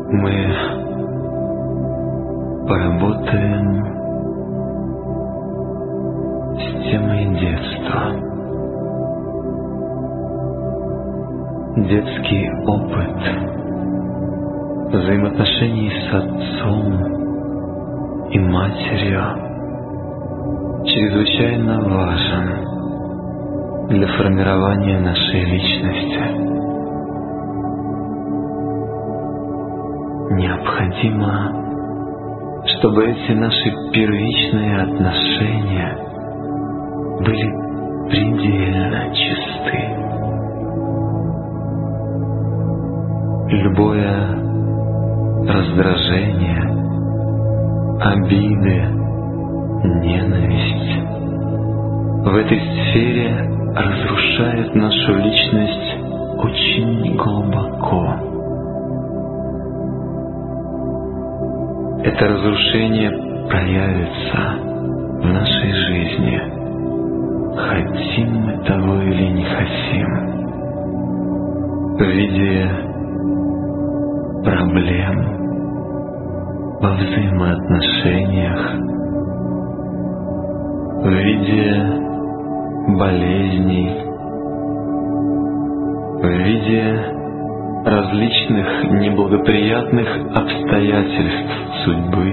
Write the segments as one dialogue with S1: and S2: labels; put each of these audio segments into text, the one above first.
S1: Мы поработаем с темой детства. Детский опыт взаимоотношений с отцом и матерью чрезвычайно важен для формирования нашей личности. Необходимо, чтобы эти наши первичные отношения были предельно чисты. Любое раздражение, обиды, ненависть в этой сфере разрушает нашу личность очень глубоко. Это разрушение проявится в нашей жизни, хотим мы того или не хотим, в виде проблем во взаимоотношениях, в виде болезней, в виде различных неблагоприятных обстоятельств судьбы,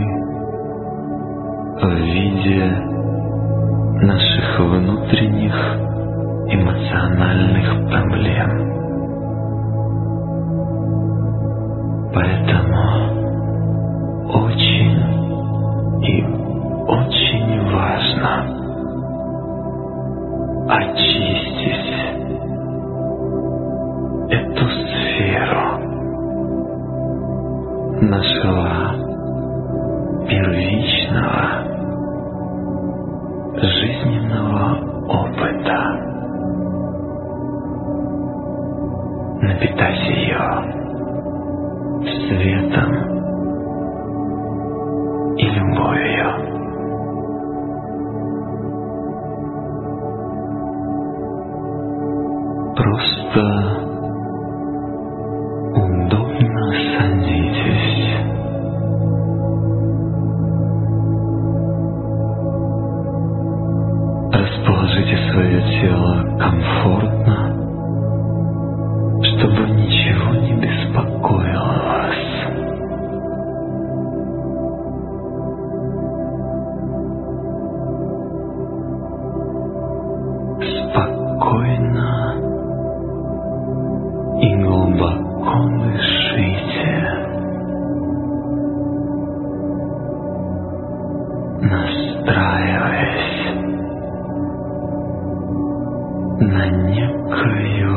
S1: в виде наших внутренних эмоциональных проблем. Поэтому очень и очень важно очистить эту сферу нашего первичного жизненного опыта, напитать ее светом и любовью. Просто удобно садитесь. Расположите свое тело комфортно, чтобы ничего не беспокоило вас. Спокойно и глубоко дышите, настраиваясь на некую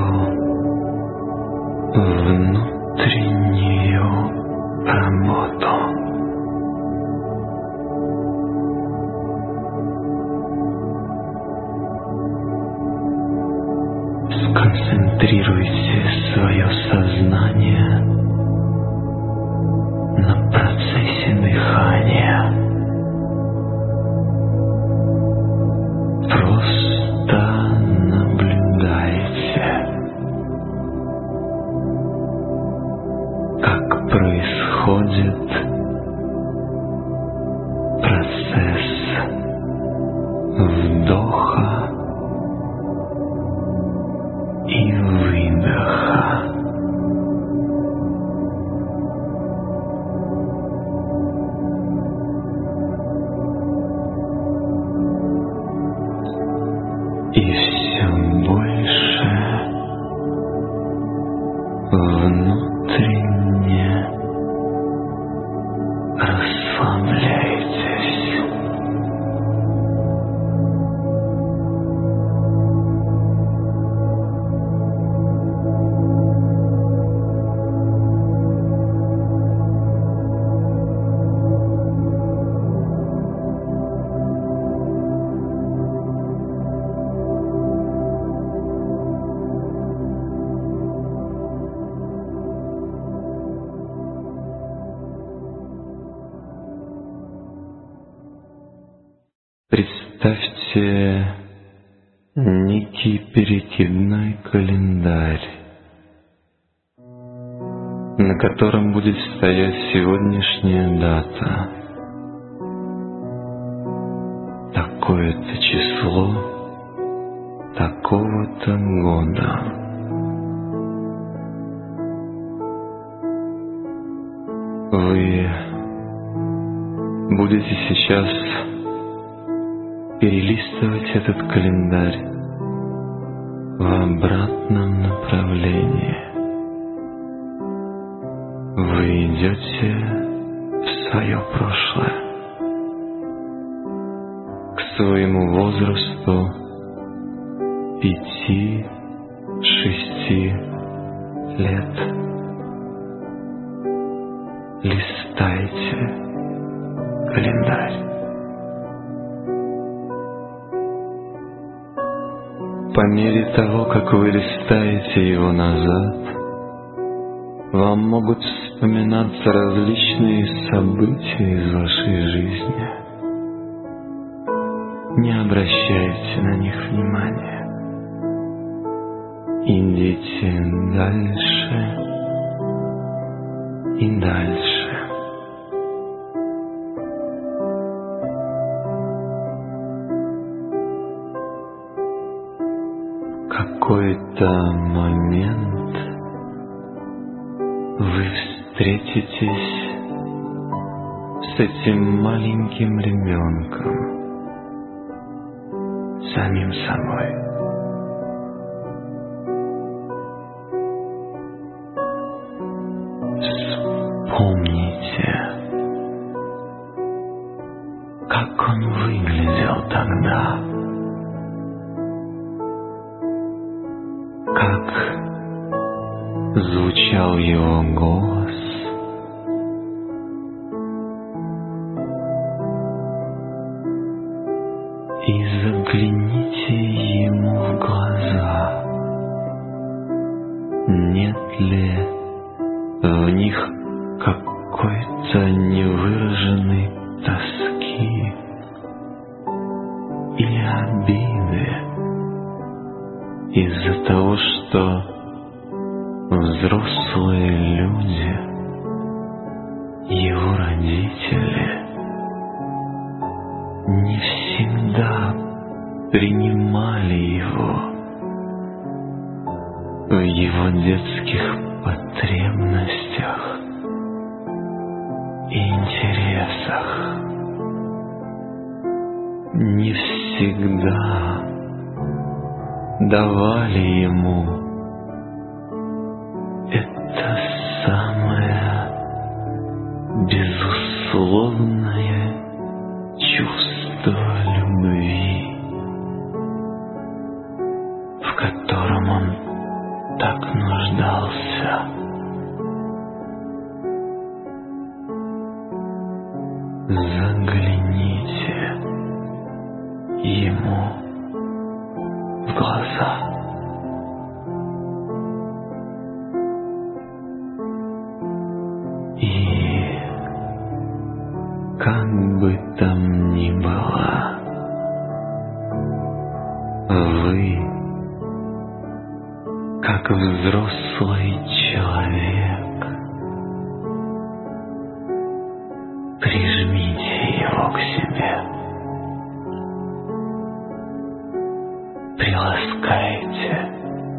S1: внутреннюю работу. Сконцентрируйте свое сознание на процессе дыхания. Просто наблюдайте, как происходит процесс вдоха и выдоха. И все больше внутренне расслабляйтесь. Представьте некий перекидной календарь. на котором будет стоять сегодняшняя дата. Такое-то число, такого-то года. Вы будете сейчас перелистывать этот календарь в обратном направлении. Вы идете в свое прошлое, к своему возрасту 5-6 лет. Листайте календарь. По мере того, как вы листаете его назад, вам могут вспоминаться различные события из вашей жизни. Не обращайте на них внимания. Идите дальше и дальше. В какой-то момент вы встретитесь с этим маленьким ребенком, самим собой. Вспомните, как он выглядел тогда, как звучал его голос, и загляните ему в глаза. Нет ли в них какой-то невыраженной тоски или обиды из-за того, что взрослые люди, его родители, не всегда принимали его в его детских потребностях и интересах, не всегда давали ему это самое безусловное чувство любви, в котором он так нуждался. Загляните ему в глаза. И как бы там ни было, вы, как взрослый человек, прижмите его к себе, приласкайте,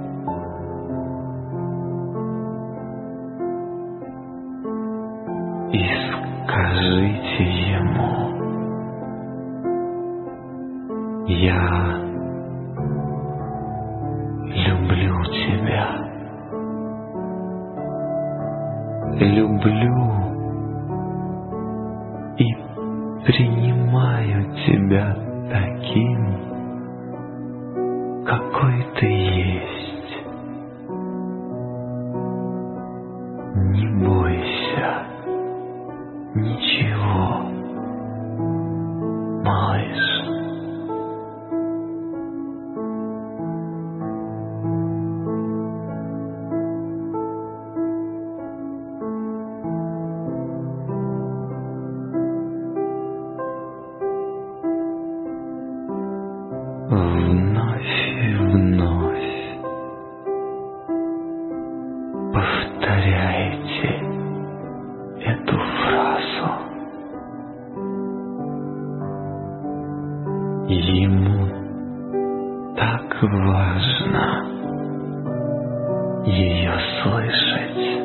S1: и скажите ему: «Я люблю тебя, люблю и принимаю тебя таким, какой ты есть. Не бойся ничего, малыш». Вновь и вновь повторяйте важно ее слышать.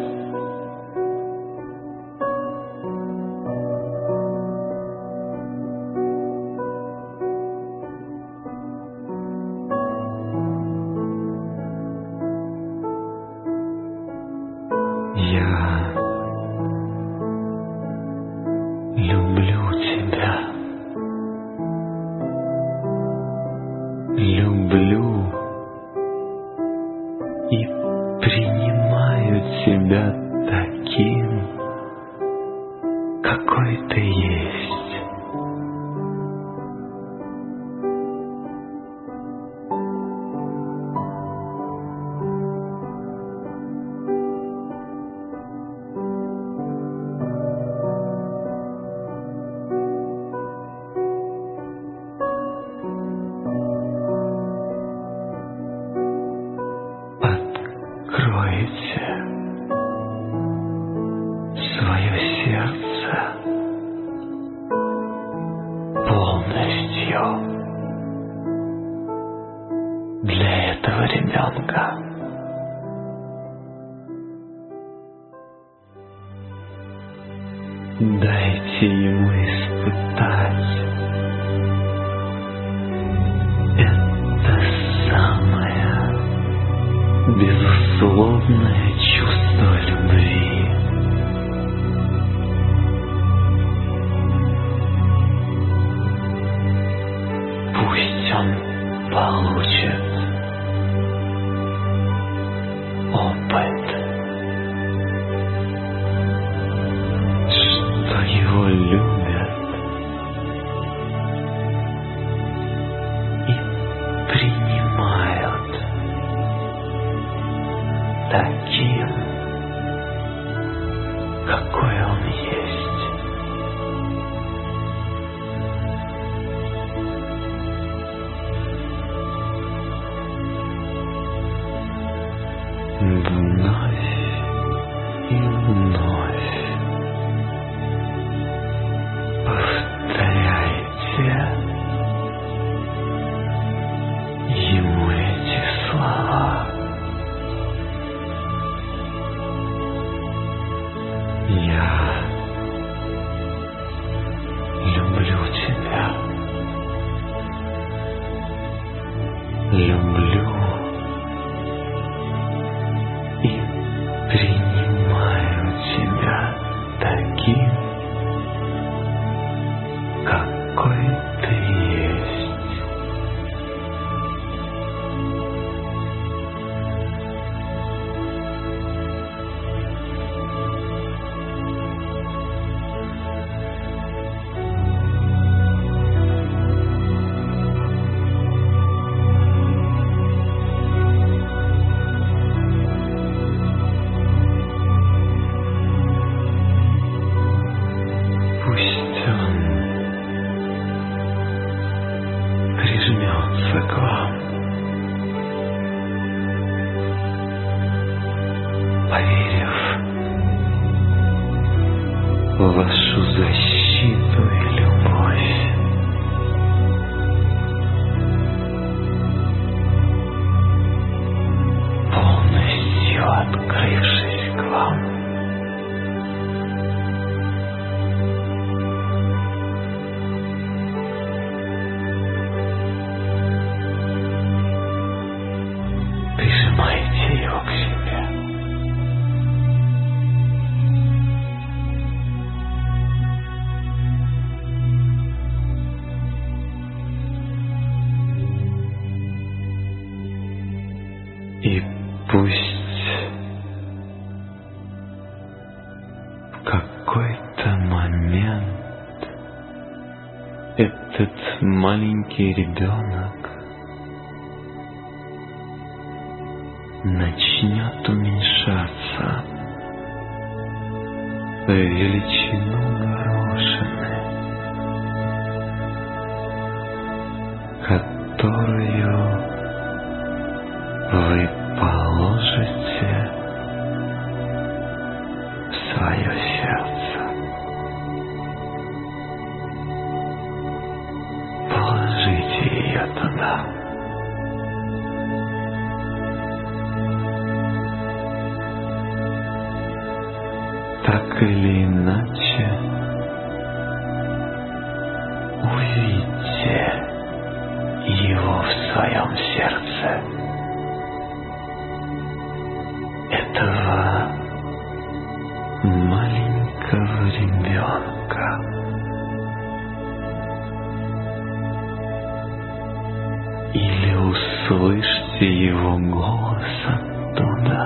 S1: Я люблю тебя. Люблю и принимаю тебя таким, какой ты есть. Откройте свое сердце полностью для этого ребенка. Дайте ему испытать это самое безусловное чувство любви. Пусть он получит опыт, что его любят и принимают таким, какой он есть. Вновь и вновь повторяйте ему эти слова. Я люблю тебя. Люблю и принимаю тебя таким, какой ты есть. Пусть он прижмется к вам, поверив в вашу защиту и любовь. Полностью открывшись к вам. Прижимайте его к себе. И пусть в какой-то момент этот маленький ребенок начнет уменьшаться в величину горошины, которую вы положите в свое сердце. Положите ее туда. так или иначе, увидьте его в своем сердце. Этого маленького ребенка. Или услышьте его голос оттуда.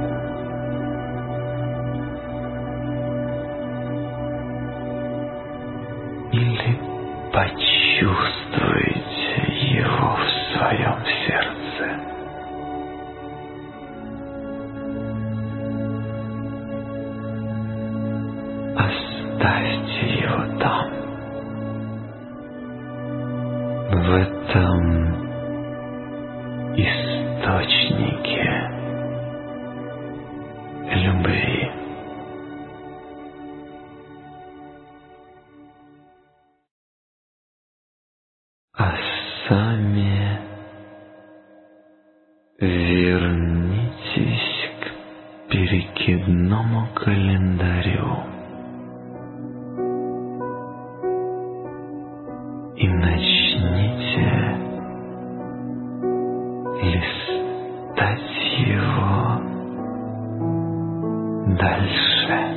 S1: Или почувствуйте его в своем сердце. Оставьте его там, в этом источнике любви. А сами вернитесь к перекидному календарю и начните листать его дальше,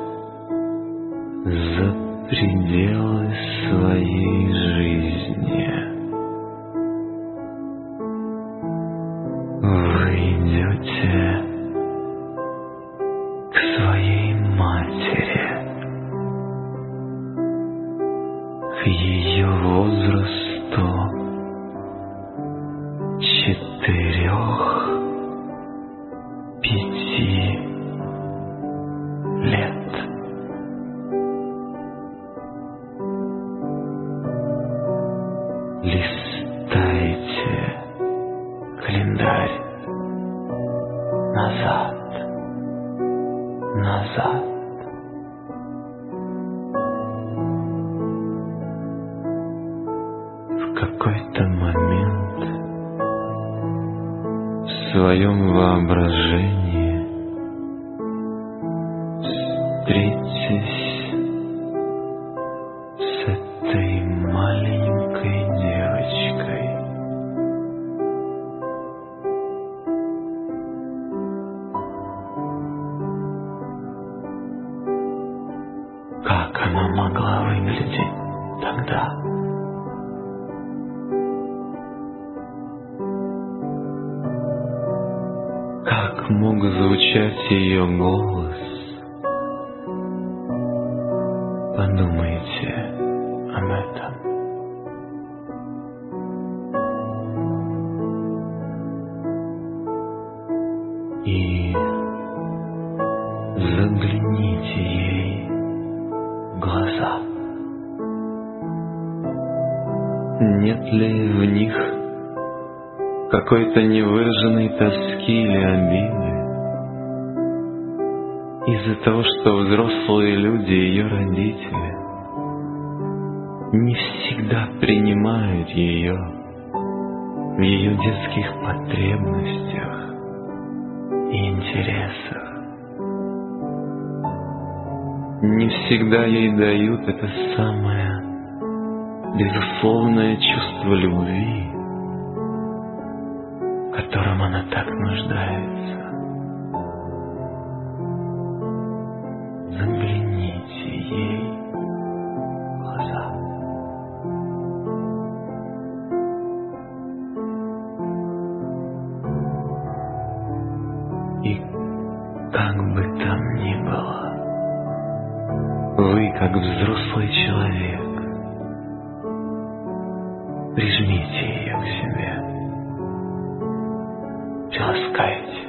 S1: за пределы своей жизни. Вы идете к своей матери, к ее возрасту 4-5 лет. Листайте календарь назад. В какой-то момент в своем воображении встретитесь с этой маленькой девочкой. Как она могла выглядеть тогда? Как мог звучать ее голос? Подумайте об этом. И загляните ей в глаза. Нет ли в них какой-то невыраженной тоски или обиды из-за того, что взрослые люди, ее родители, не всегда принимают ее в ее детских потребностях и интересах, не всегда ей дают это самое безусловное чувство любви, в котором она так нуждается. Загляните ей в глаза. И как бы там ни было, вы, как взрослый человек, прижмите ее к себе, приласкайте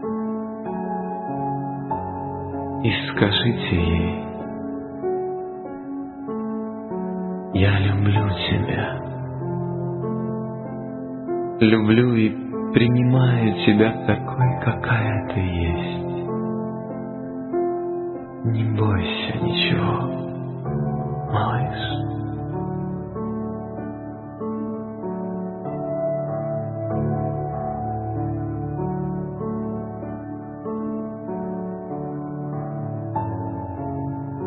S1: и скажите ей: «Я люблю тебя, люблю и принимаю тебя такой, какая ты есть. Не бойся ничего, малыш».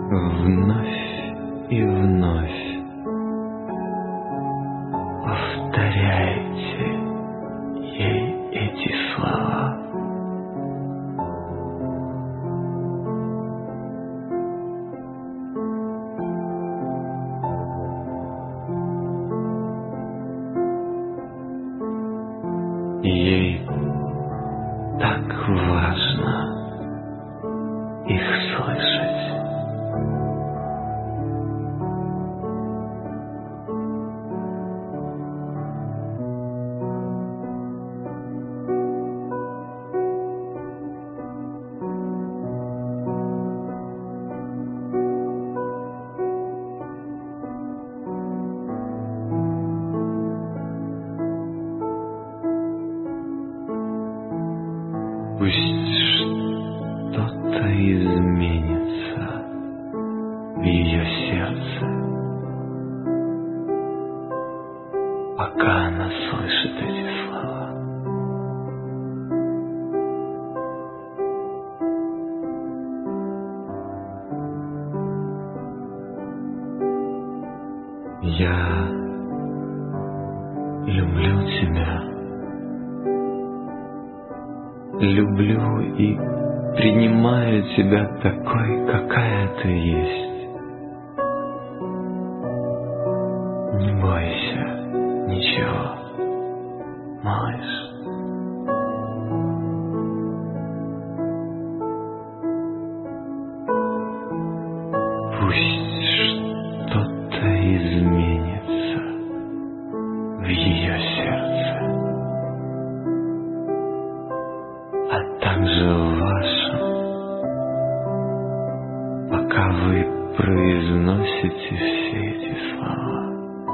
S1: вновь и вновь повторяйте ей эти слова. Ей так важно их слышать. Пусть что-то изменится в ее сердце, пока она слышит эти слова. Я люблю тебя. Люблю и принимаю тебя такой, какая ты есть. Не бойся ничего, малыш. Пусть что-то изменится в ее сердце, а также в вашем, пока вы произносите все эти слова.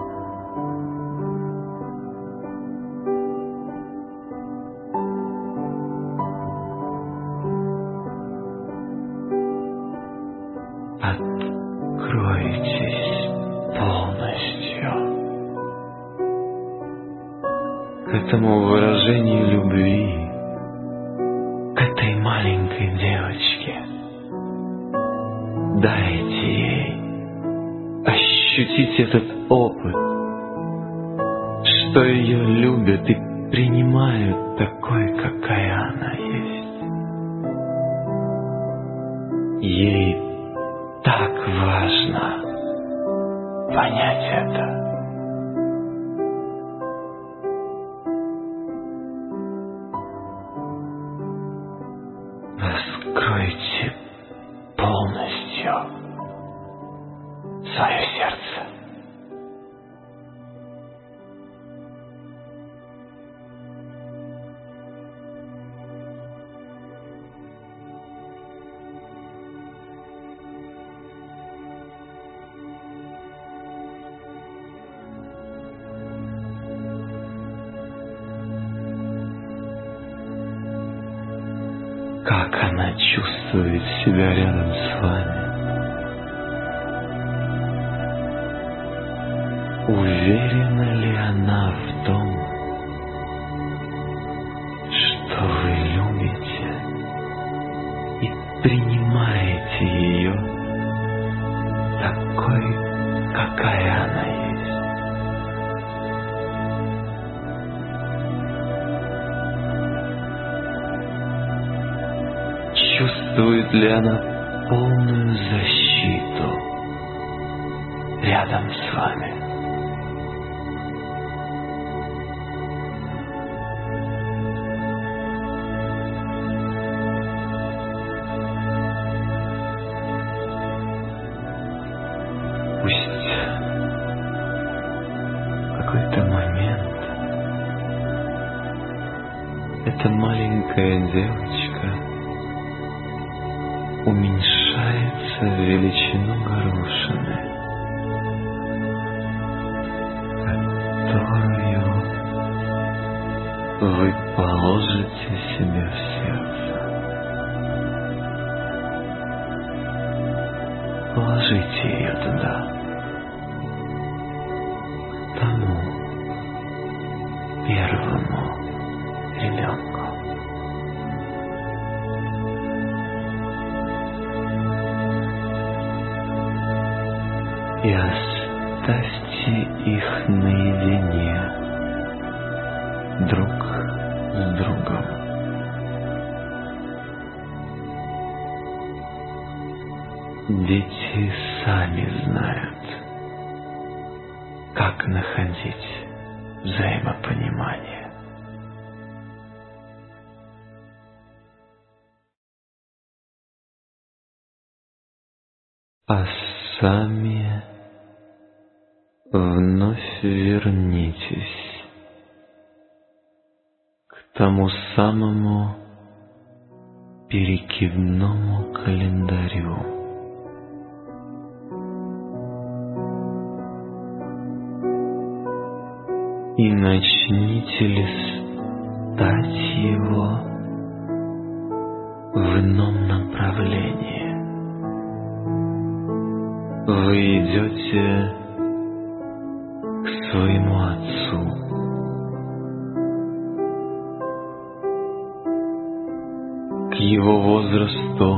S1: Откройтесь полностью к этому выражению любви, к этой маленькой девочке. Дайте ей ощутить этот опыт, что ее любят и принимают такой, какая она есть. Ей так важно понять это. Раскройте полностью свое сердце. Как она чувствует себя рядом с вами? Уверена ли она в том, что вы любите и принимаете ее такой, какая она есть? Чувствует ли она полную защиту рядом с вами? Пусть в какой-то момент эта маленькая девочка уменьшается в величину горошины, которую вы положите себе в сердце. Положите ее туда, к тому первому ребенку. и оставьте их наедине друг с другом. Дети сами знают, как находить взаимопонимание. А сами вновь вернитесь к тому самому перекидному календарю. И начните листать его в ином направлении. Вы идете к своему отцу. К его возрасту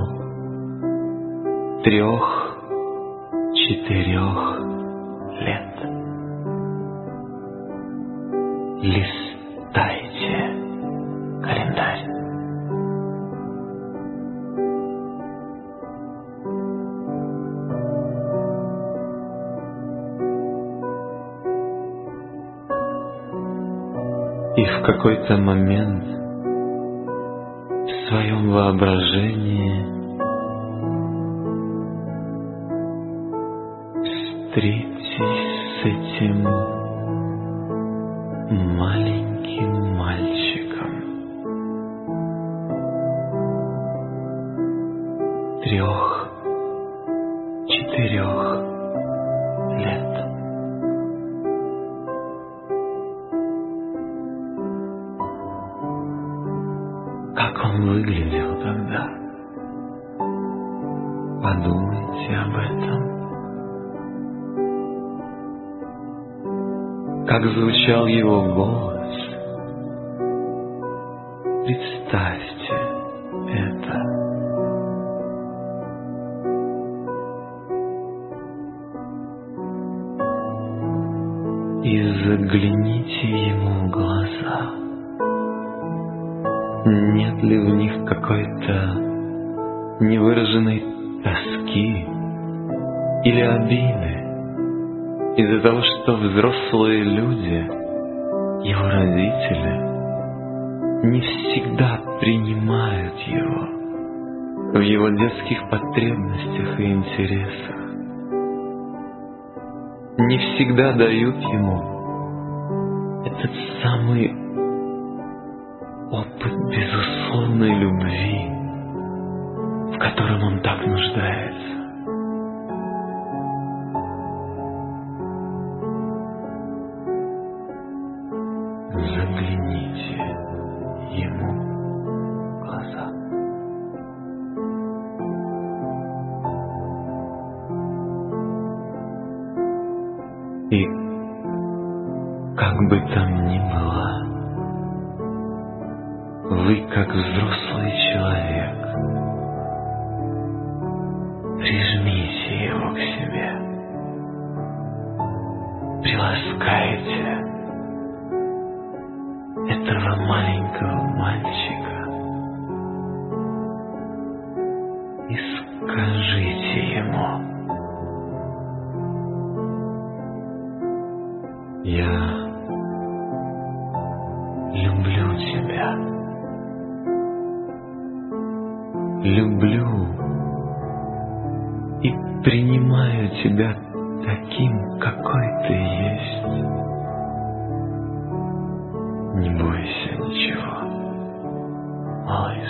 S1: 3-4 лет. Листайте календарь. И в какой-то момент в своем воображении встретитесь с этим маленьким мальчиком 3-4 лет. Как он выглядел тогда? Подумайте об этом. Как звучал его голос? Представьте это. И загляните ему в глаза. Нет ли в них какой-то невыраженной тоски или обиды из-за того, что взрослые люди, его родители, не всегда принимают его в его детских потребностях и интересах, не всегда дают ему этот самый опыт безусловной любви, в котором он так нуждается. Загляните ему в глаза. И как бы там ни было, вы, как взрослый человек, прижмите его к себе, приласкайте этого маленького мальчика и скажите ему: «Я люблю тебя, люблю и принимаю тебя таким, какой ты есть. Не бойся ничего, малыш».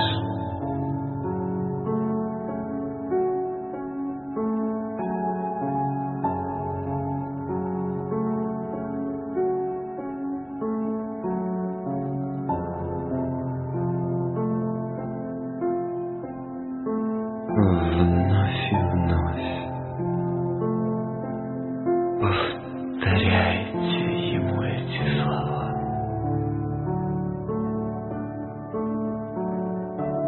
S1: Вновь и вновь повторяйте ему эти слова.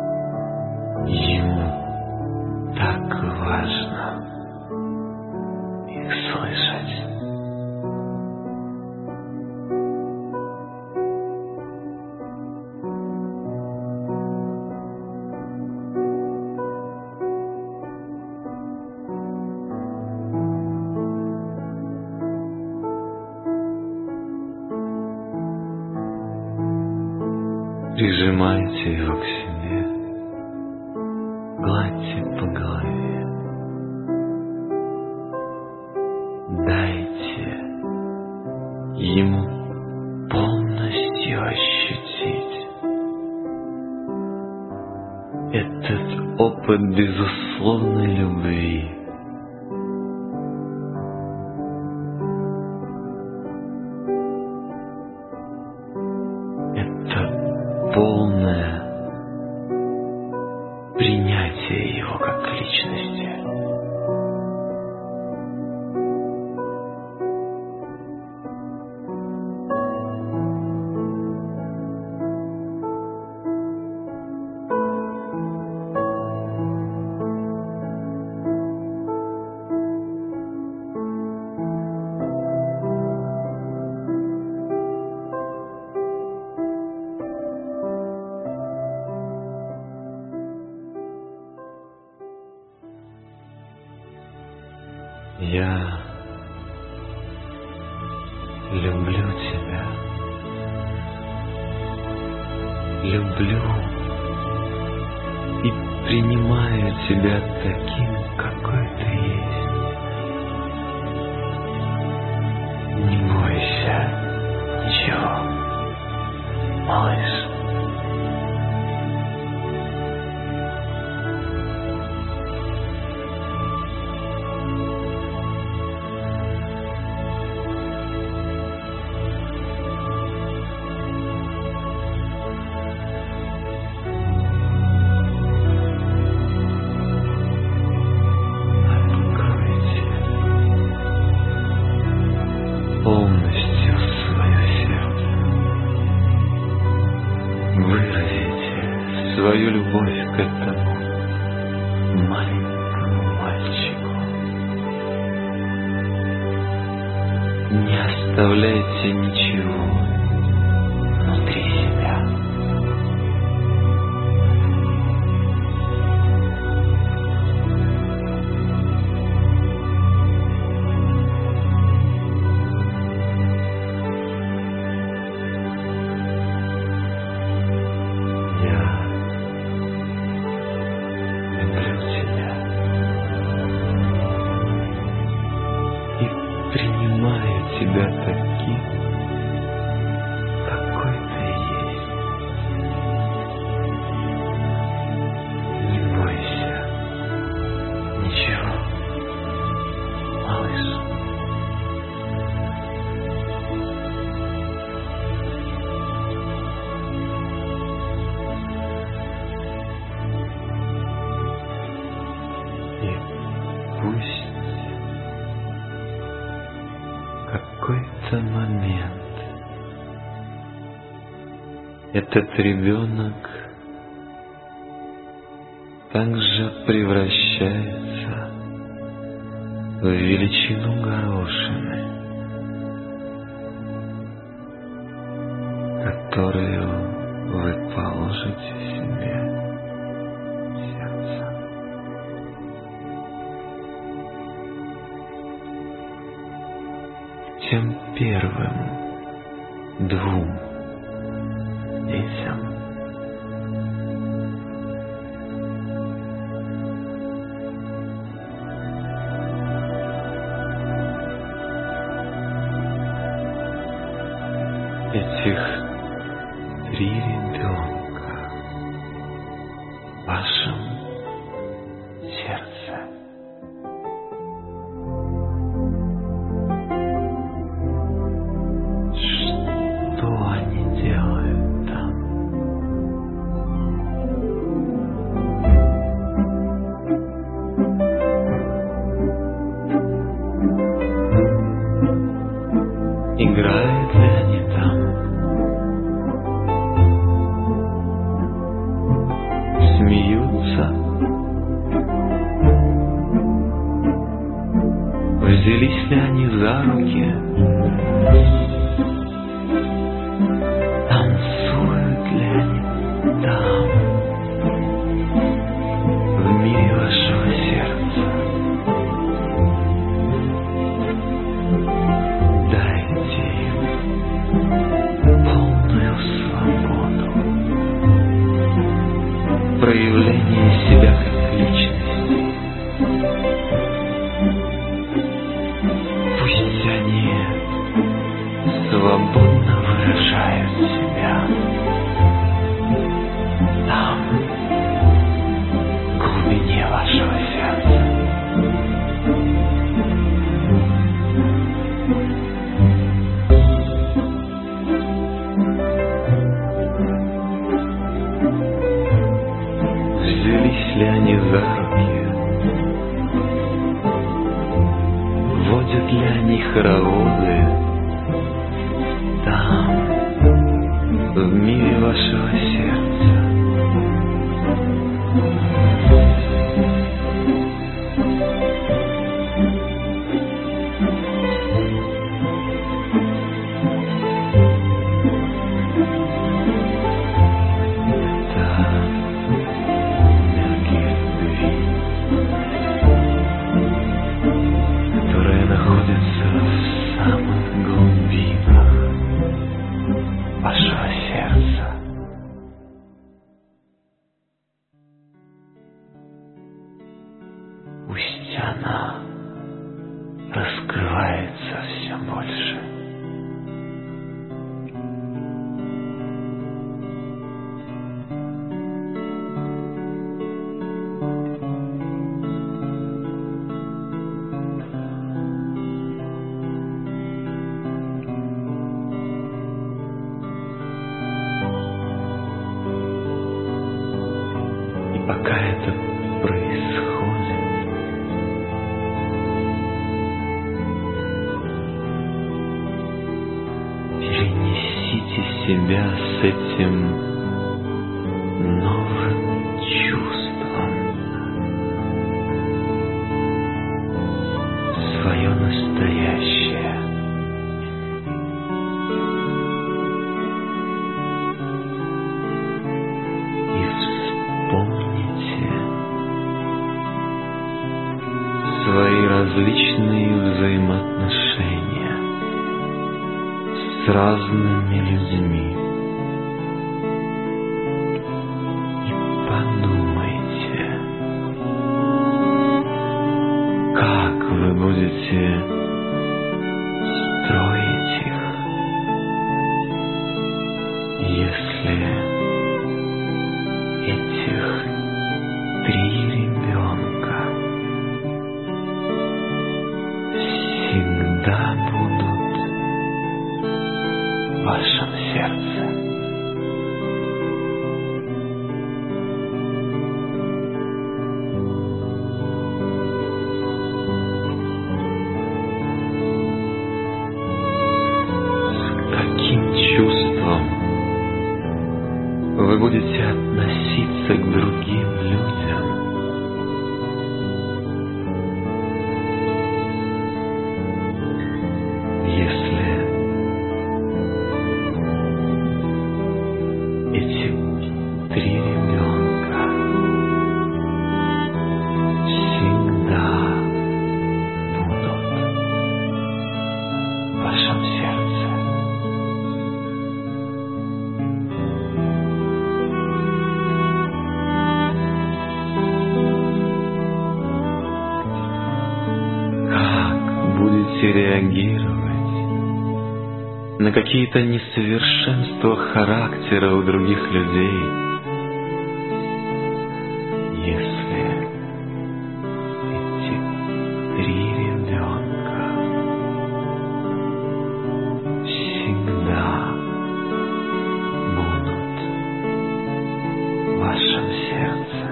S1: прижимайте его к себе, гладьте по голове, дайте ему полностью ощутить этот опыт безусловной любви. Это полное принятие его как личности. Я люблю тебя, люблю и принимаю тебя таким, какой ты есть. Не бойся ничего, малыш. Полностью свое сердце. Выразите свою любовь к этому маленькому мальчику. Не оставляйте ничего внутри себя. Принимаю тебя таким, какой ты есть. Не бойся ничего, малыш. И пусть какой-то момент этот ребенок также превращается в величину горошины, которую вы положите себе в сердце. Тем первым двум детям. Этих 3 ребенка в вашем сердце. Что они делают там? Играют ли они там? Смеются? Взялись ли они за руки? Танцуют ли они там, в мире вашего сердца? Дайте им полную свободу. одни хороводы. Там, в мире вашего сердца. Пусть она раскрывается все больше. И пока это происходит, перенесите себя с этим новым чувством в свое настоящее. И вспомните свои различные взаимоотношения с разными людьми. И подумайте, как вы будете строить их, если этих 3 ребенка всегда будут в вашем сердце. С каким чувством вы будете относиться к другим людям? Если эти 3 ребенка всегда будут в вашем сердце. Как будете реагировать на какие-то несовершенства характера у других людей, если эти 3 ребенка всегда будут в вашем сердце?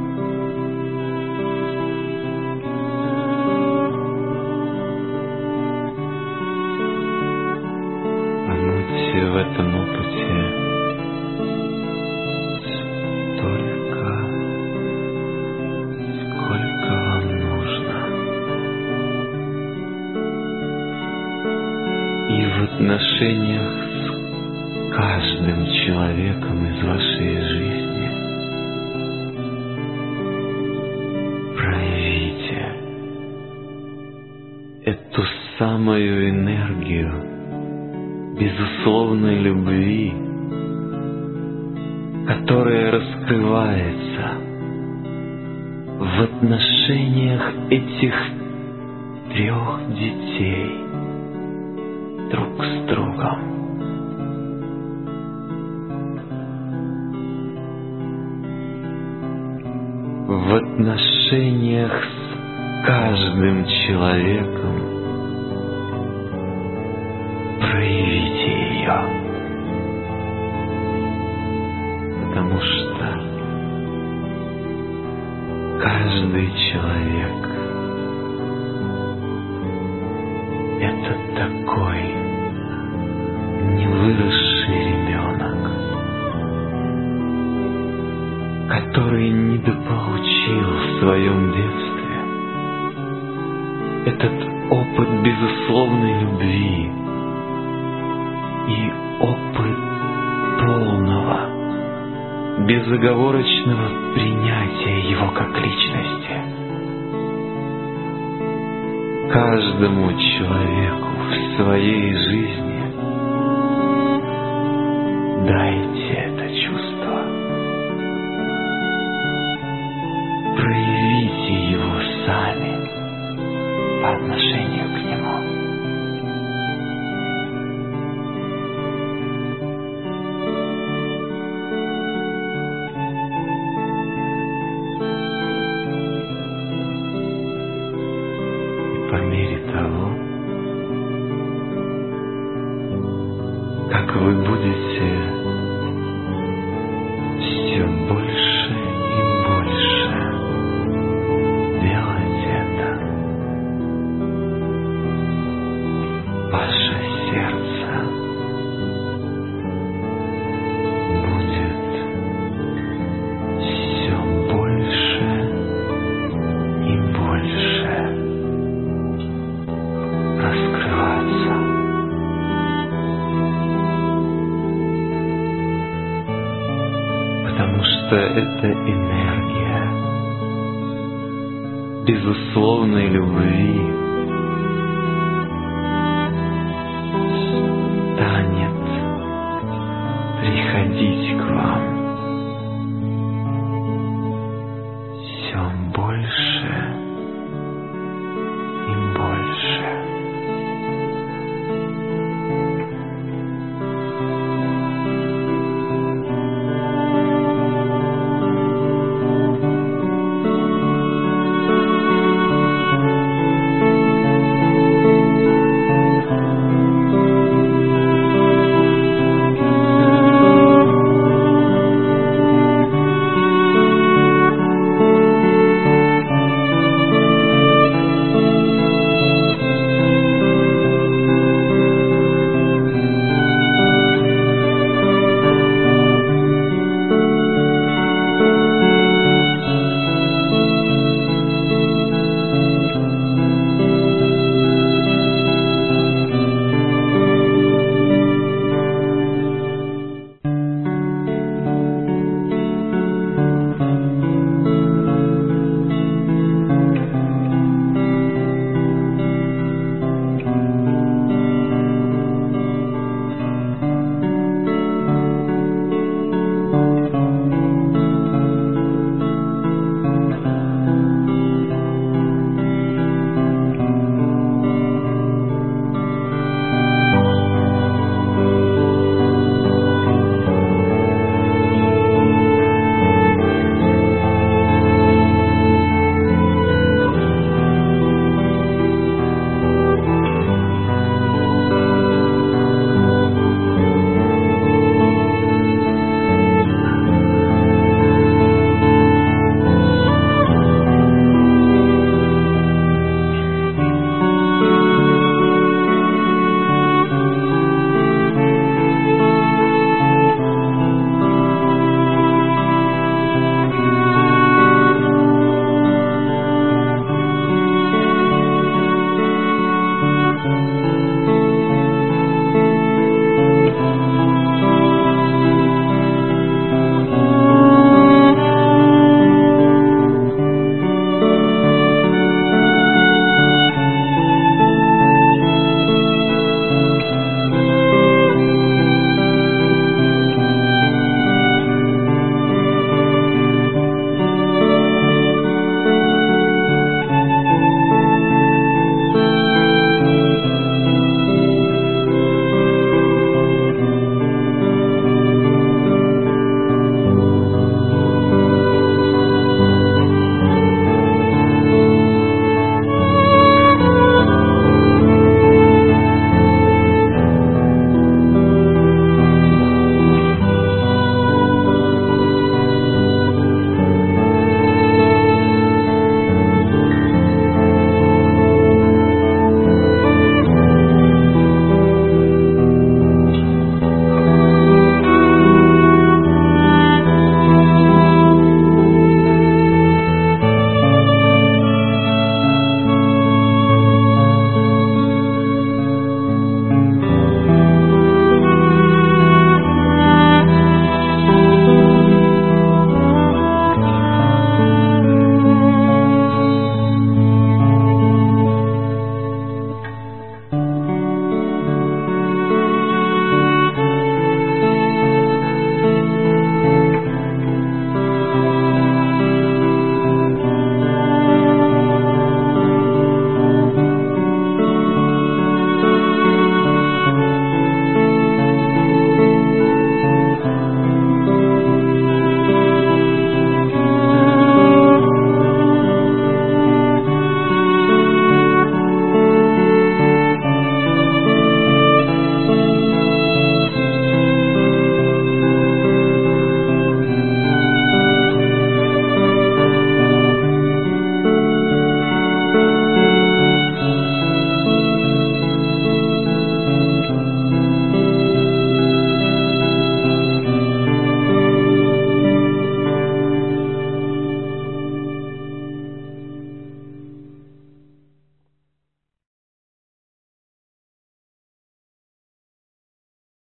S1: Побудьте в этом опыте столько, сколько вам нужно. И в отношениях с каждым человеком из вашей жизни проявите эту самую энергию безусловной любви, которая раскрывается в отношениях этих 3 детей друг с другом. В отношениях с каждым человеком проявите ее, потому что каждый человек — это этот опыт безусловной любви и опыт полного, безоговорочного принятия его как личности. Каждому человеку в своей жизни дайте это чувство. Проявите его сами по отношению к нему. И по мере того, как вы будете все больше и больше делать это, ваше сердце будет все больше и больше раскрываться. Потому что это энергия безусловной любви,